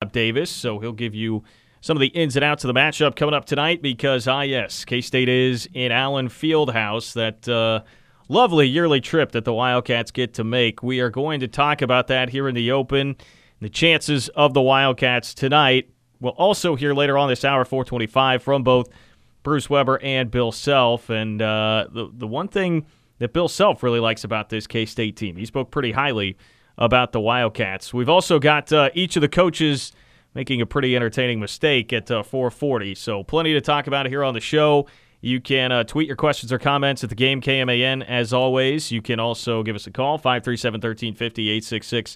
Scott Davis, so he'll give you some of the ins and outs of the matchup coming up tonight because, yes, K-State is in Allen Fieldhouse, that lovely yearly trip that the Wildcats get to make. We are going to talk about that here in the open, the chances of the Wildcats tonight. We'll also hear later on this hour, 425, from both Bruce Weber and Bill Self. And the one thing that Bill Self really likes about this K-State team, he spoke pretty highly about the Wildcats. We've also got each of the coaches making a pretty entertaining mistake at 4:40. So plenty to talk about here on the show. You can tweet your questions or comments at the game KMAN as always. You can also give us a call, 537-1350,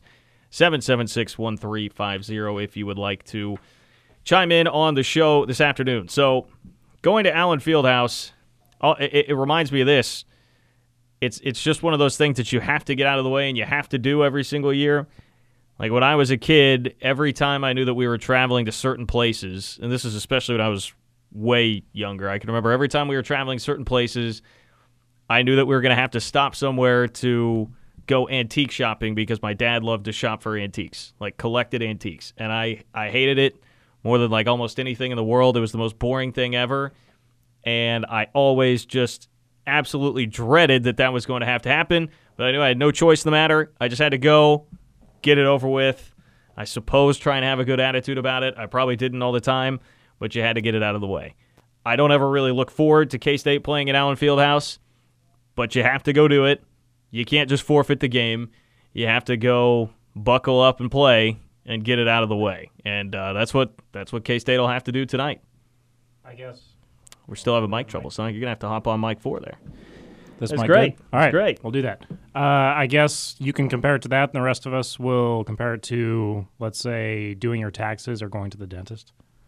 866-776-1350 if you would like to chime in on the show this afternoon. So going to Allen Fieldhouse, it reminds me of this. It's just one of those things that you have to get out of the way and you have to do every single year. Like when I was a kid, every time I knew that we were traveling to certain places, and this is especially when I was way younger, I can remember every time we were traveling certain places, I knew that we were going to have to stop somewhere to go antique shopping because my dad loved to shop for antiques, like collected antiques. And I hated it more than like almost anything in the world. It was the most boring thing ever. And I always just absolutely dreaded that was going to have to happen. But I knew I had no choice in the matter. I just had to go, get it over with. I suppose try and have a good attitude about it. I probably didn't all the time, but you had to get it out of the way. I don't ever really look forward to K-State playing at Allen Fieldhouse, but you have to go do it. You can't just forfeit the game. You have to go buckle up and play and get it out of the way. And that's what K-State will have to do tonight. I guess. We're still having mic trouble, so you're going to have to hop on mic 4 there. That's great. All right, great. We'll do that. I guess you can compare it to that, and the rest of us will compare it to, let's say, doing your taxes or going to the dentist.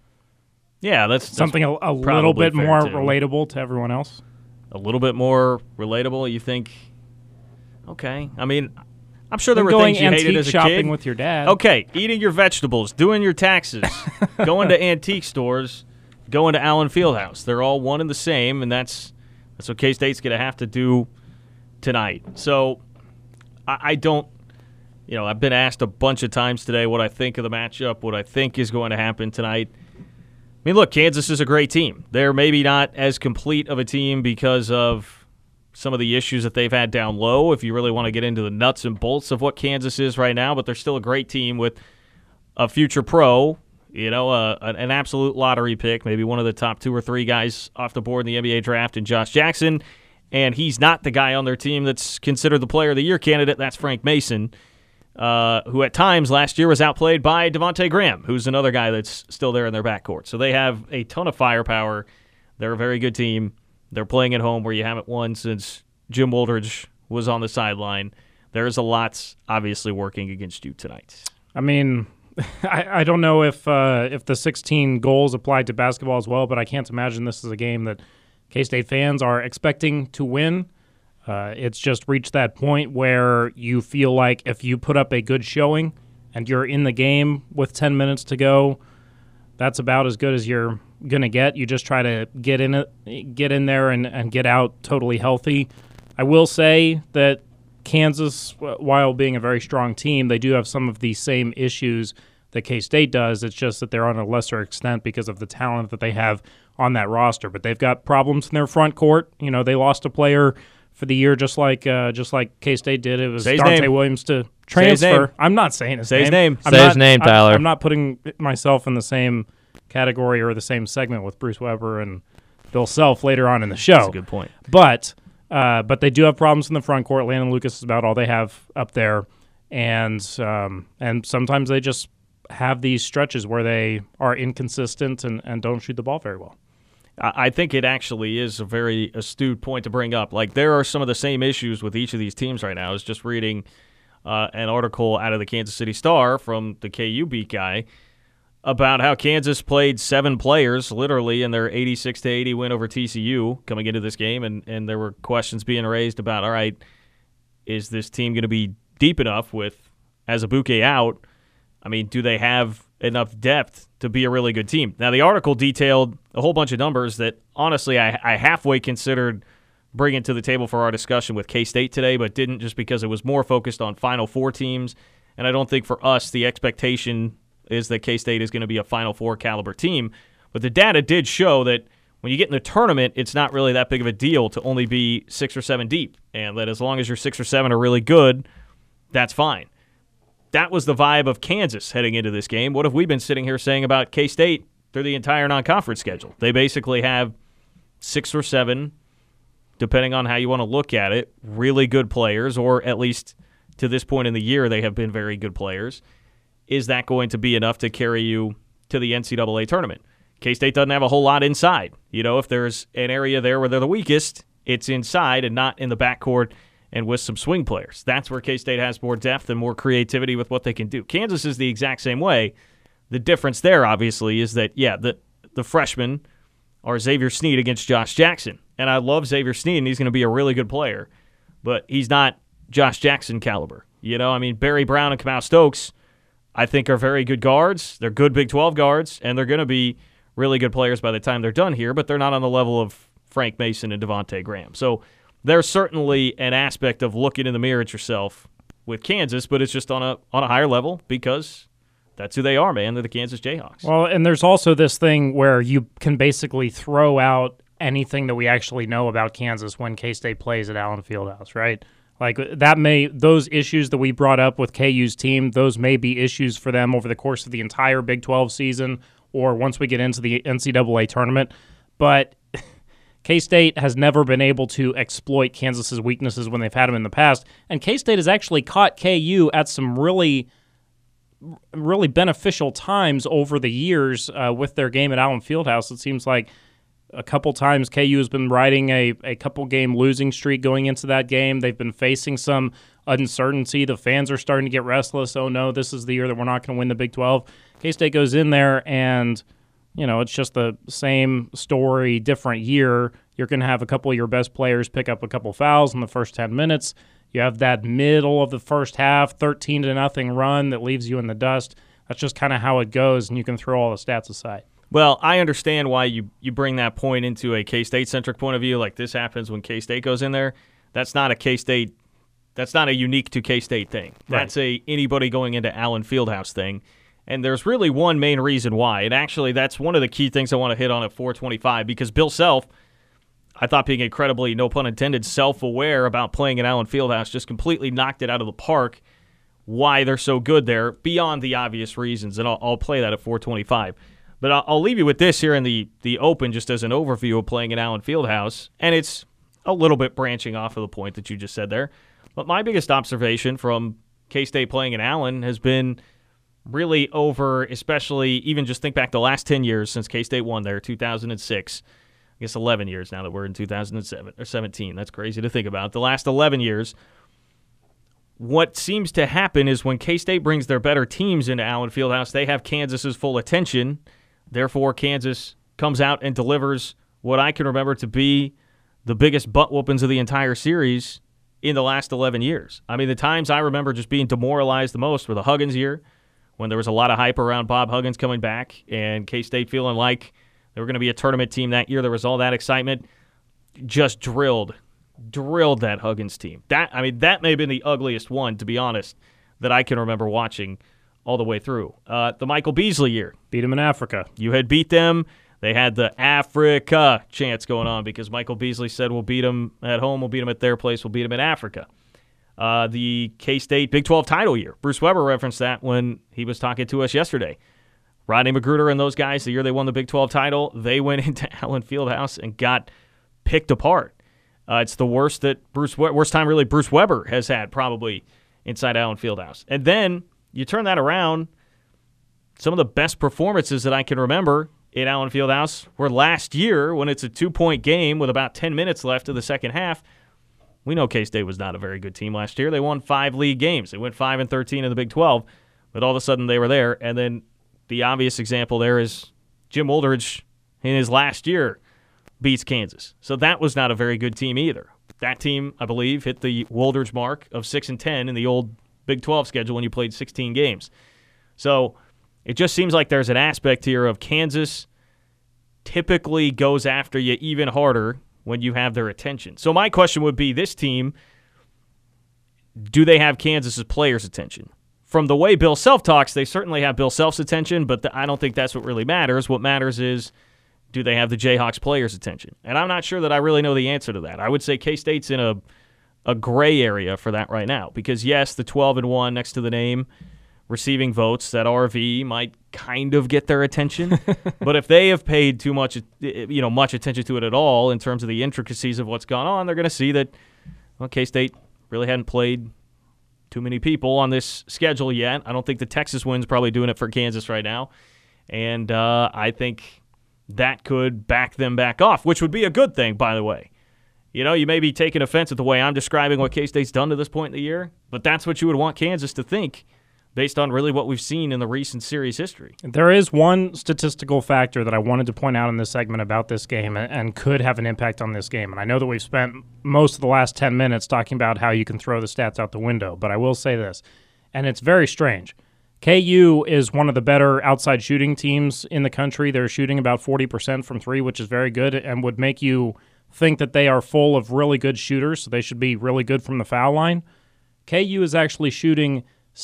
Yeah, that's something a little bit more relatable to everyone else. A little bit more relatable, you think? Okay. I mean, I'm sure there were going things you hated as a kid. shopping with your dad. Okay, eating your vegetables, doing your taxes, going to antique stores, going to Allen Fieldhouse. They're all one and the same, and that's what K-State's going to have to do tonight. So I don't, I've been asked a bunch of times today what I think of the matchup, what I think is going to happen tonight. I mean, look, Kansas is a great team. They're maybe not as complete of a team because of some of the issues that they've had down low, if you really want to get into the nuts and bolts of what Kansas is right now, but they're still a great team with a future pro, an absolute lottery pick, maybe one of the top 2 or 3 guys off the board in the NBA draft, and Josh Jackson. And he's not the guy on their team that's considered the player of the year candidate. That's Frank Mason, who at times last year was outplayed by Devontae Graham, who's another guy that's still there in their backcourt. So they have a ton of firepower. They're a very good team. They're playing at home where you haven't won since Jim Woldridge was on the sideline. There's a lot obviously working against you tonight. I mean, I don't know if the 16 goals applied to basketball as well, but I can't imagine this is a game that K-State fans are expecting to win. It's just reached that point where you feel like if you put up a good showing and you're in the game with 10 minutes to go, that's about as good as you're going to get. You just try to get in there and get out totally healthy. I will say that Kansas, while being a very strong team, they do have some of the same issues that K-State does. It's just that they're on a lesser extent because of the talent that they have on that roster. But they've got problems in their front court. They lost a player for the year just like K-State did. It was Dante Williams to transfer. I'm not saying his name. Say his name, Tyler. I'm not putting myself in the same category or the same segment with Bruce Weber and Bill Self later on in the show. That's a good point. But they do have problems in the front court. Landon Lucas is about all they have up there, and sometimes they just have these stretches where they are inconsistent and don't shoot the ball very well. I think it actually is a very astute point to bring up. Like, there are some of the same issues with each of these teams right now. I was just reading an article out of the Kansas City Star from the KU beat guy about how Kansas played 7 players literally in their 86-80 win over TCU coming into this game, and there were questions being raised about, all right, is this team going to be deep enough with Azubuike out? I mean, do they have enough depth to be a really good team? Now, the article detailed a whole bunch of numbers that, honestly, I halfway considered bringing to the table for our discussion with K-State today, but didn't, just because it was more focused on Final Four teams. And I don't think for us the expectation is that K-State is going to be a Final Four caliber team. But the data did show that when you get in the tournament, it's not really that big of a deal to only be 6 or 7 deep, and that as long as your 6 or 7 are really good, that's fine. That was the vibe of Kansas heading into this game. What have we been sitting here saying about K-State through the entire non-conference schedule? They basically have 6 or 7, depending on how you want to look at it, really good players, or at least to this point in the year, they have been very good players. Is that going to be enough to carry you to the NCAA tournament? K-State doesn't have a whole lot inside. You know, if there's an area there where they're the weakest, it's inside and not in the backcourt and with some swing players. That's where K-State has more depth and more creativity with what they can do. Kansas is the exact same way. The difference there, obviously, is that, the freshmen are Xavier Sneed against Josh Jackson. And I love Xavier Sneed, and he's going to be a really good player. But he's not Josh Jackson caliber. You know, I mean, Barry Brown and Kamau Stokes, I think, are very good guards. They're good Big 12 guards, and they're going to be really good players by the time they're done here, but they're not on the level of Frank Mason and Devontae Graham. So there's certainly an aspect of looking in the mirror at yourself with Kansas, but it's just on a higher level because that's who they are, man. They're the Kansas Jayhawks. Well, and there's also this thing where you can basically throw out anything that we actually know about Kansas when K-State plays at Allen Fieldhouse, right? Like those issues that we brought up with KU's team, those may be issues for them over the course of the entire Big 12 season or once we get into the NCAA tournament. But K-State has never been able to exploit Kansas's weaknesses when they've had them in the past. And K-State has actually caught KU at some really, really beneficial times over the years with their game at Allen Fieldhouse. It seems like a couple times KU has been riding a couple-game losing streak going into that game. They've been facing some uncertainty. The fans are starting to get restless. Oh, no, this is the year that we're not going to win the Big 12. K-State goes in there, and it's just the same story, different year. You're going to have a couple of your best players pick up a couple fouls in the first 10 minutes. You have that middle of the first half, 13-0 run that leaves you in the dust. That's just kind of how it goes, and you can throw all the stats aside. Well, I understand why you bring that point into a K-State-centric point of view. Like, this happens when K-State goes in there. That's not a K-State. That's not a unique to K-State thing. That's a anybody going into Allen Fieldhouse thing. And there's really one main reason why. And actually, that's one of the key things I want to hit on at 425 because Bill Self, I thought being incredibly, no pun intended, self-aware about playing at Allen Fieldhouse, just completely knocked it out of the park why they're so good there beyond the obvious reasons. And I'll play that at 425. But I'll leave you with this here in the open just as an overview of playing at Allen Fieldhouse. And it's a little bit branching off of the point that you just said there. But my biggest observation from K-State playing at Allen has been really over, especially even just think back the last 10 years since K-State won there, 2006. I guess 11 years now that we're in 2007 or 17. That's crazy to think about. The last 11 years, what seems to happen is when K-State brings their better teams into Allen Fieldhouse, they have Kansas's full attention. Therefore, Kansas comes out and delivers what I can remember to be the biggest butt whoopings of the entire series in the last 11 years. I mean, the times I remember just being demoralized the most were the Huggins year, when there was a lot of hype around Bob Huggins coming back and K-State feeling like they were going to be a tournament team that year. There was all that excitement. Just drilled that Huggins team. That may have been the ugliest one, to be honest, that I can remember watching all the way through. The Michael Beasley year. Beat them in Africa. You had beat them. They had the Africa chants going on because Michael Beasley said, we'll beat them at home, we'll beat them at their place, we'll beat them in Africa. The K-State Big 12 title year. Bruce Weber referenced that when he was talking to us yesterday. Rodney Magruder and those guys, the year they won the Big 12 title, they went into Allen Fieldhouse and got picked apart. It's the worst time really Bruce Weber has had probably inside Allen Fieldhouse. And then you turn that around, some of the best performances that I can remember in Allen Fieldhouse were last year when it's a 2-point game with about 10 minutes left of the second half. We know K-State was not a very good team last year. They won 5 league games. They went 5-13 in the Big 12, but all of a sudden they were there. And then the obvious example there is Jim Woldridge in his last year beats Kansas. So that was not a very good team either. That team, I believe, hit the Woldridge mark of 6-10 in the old Big 12 schedule when you played 16 games. So it just seems like there's an aspect here of Kansas typically goes after you even harder when you have their attention. So my question would be, this team, do they have Kansas's players' attention? from the way Bill Self talks, they certainly have Bill Self's attention, but I don't think that's what really matters. What matters is, do they have the Jayhawks players' attention? And I'm not sure that I really know the answer to that. I would say K-State's in a gray area for that right now because, yes, the 12-1 next to the name receiving votes, that RV might kind of get their attention. But if they have paid too much, much attention to it at all in terms of the intricacies of what's gone on, they're going to see that, well, K-State really hadn't played too many people on this schedule yet. I don't think the Texas win's probably doing it for Kansas right now. And I think that could back them back off, which would be a good thing, by the way. You may be taking offense at the way I'm describing what K-State's done to this point in the year, but that's what you would want Kansas to think based on really what we've seen in the recent series history. There is one statistical factor that I wanted to point out in this segment about this game and could have an impact on this game. And I know that we've spent most of the last 10 minutes talking about how you can throw the stats out the window, but I will say this, and it's very strange. KU is one of the better outside shooting teams in the country. They're shooting about 40% from three, which is very good and would make you think that they are full of really good shooters, so they should be really good from the foul line. KU is actually shooting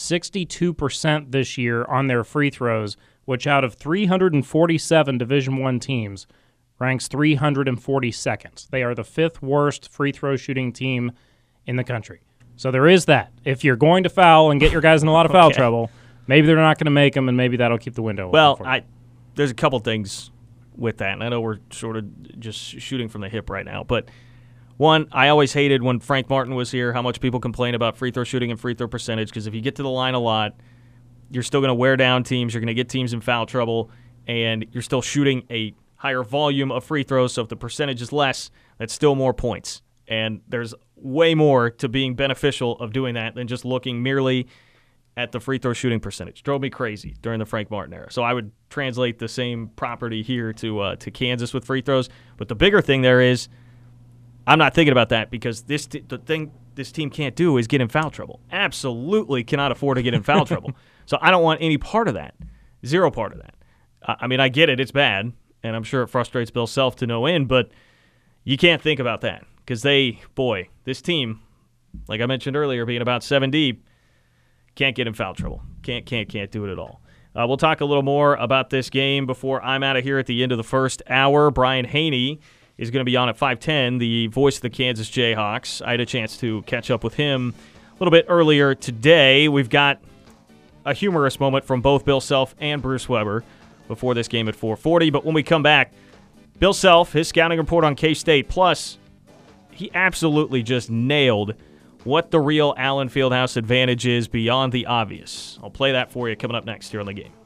62% this year on their free throws, which out of 347 Division I teams ranks 342nd. They are the fifth worst free throw shooting team in the country. So there is that. If you're going to foul and get your guys in a lot of foul trouble, maybe they're not going to make them, and maybe that'll keep the window open. Well, there's a couple things with that, and I know we're sort of just shooting from the hip right now, but one, I always hated when Frank Martin was here how much people complain about free throw shooting and free throw percentage, because if you get to the line a lot, you're still going to wear down teams, you're going to get teams in foul trouble, and you're still shooting a higher volume of free throws, so if the percentage is less, that's still more points. And there's way more to being beneficial of doing that than just looking merely at the free throw shooting percentage. Drove me crazy during the Frank Martin era. So I would translate the same property here to Kansas with free throws. But the bigger thing there is, I'm not thinking about that because the thing this team can't do is get in foul trouble. Absolutely cannot afford to get in foul trouble. So I don't want any part of that. Zero part of that. I mean, I get it. It's bad, and I'm sure it frustrates Bill Self to no end, but you can't think about that because this team, like I mentioned earlier, being about 7 deep, can't get in foul trouble. Can't do it at all. We'll talk a little more about this game before I'm out of here at the end of the first hour. Brian Haney is going to be on at 5:10, the voice of the Kansas Jayhawks. I had a chance to catch up with him a little bit earlier today. We've got a humorous moment from both Bill Self and Bruce Weber before this game at 4:40. But when we come back, Bill Self, his scouting report on K-State, plus he absolutely just nailed what the real Allen Fieldhouse advantage is beyond the obvious. I'll play that for you coming up next here on the game.